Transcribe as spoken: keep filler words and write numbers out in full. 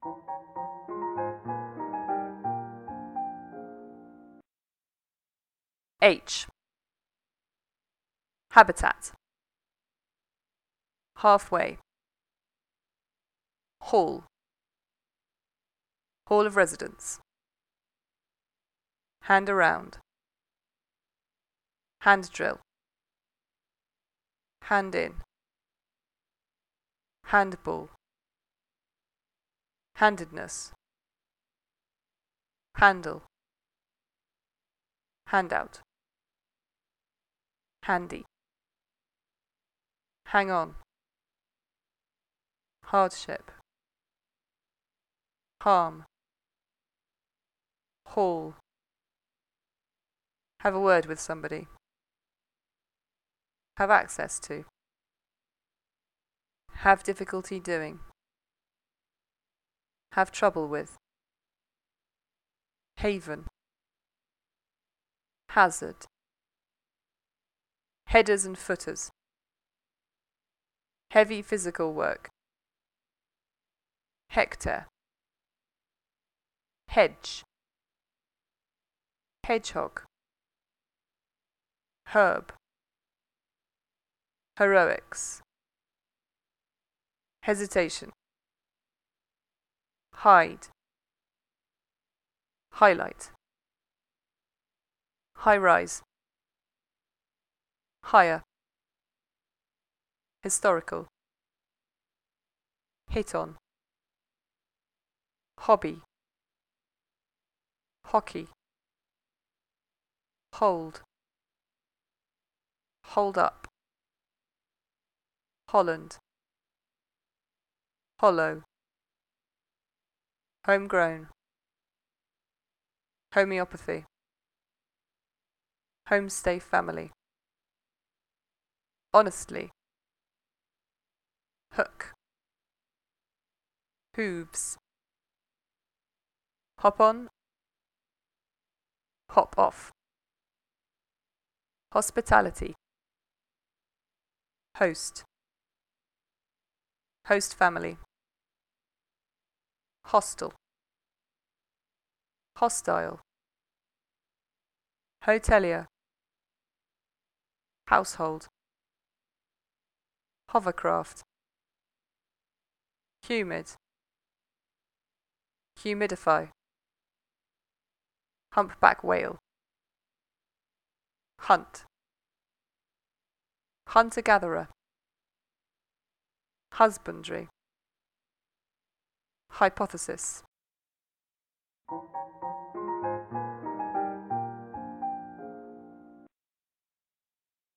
H. Habitat. Halfway. Hall. Hall of residence. Hand around. Hand drill. Hand in. Handball. Handedness. Handle. Handout. Handy. Hang on. Hardship. Harm. Hall. Have a word with somebody. Have access to. Have difficulty doing. Have trouble with. Haven. Hazard. Headers and footers. Heavy physical work. Hectare. Hedge. Hedgehog. Herb. Heroics. Hesitation. Hide. Highlight. High-rise. Higher. Historical. Hit on. Hobby. Hockey. Hold. Hold up. Holland. Hollow. Homegrown. Homeopathy. Homestay family. Honestly. Hook. Hooves. Hop on. Hop off. Hospitality. Host. Host family. Hostel. Hostile. Hotelier. Household. Hovercraft. Humid. Humidify. Humpback whale. Hunt. Hunter-gatherer. Husbandry. Hypothesis.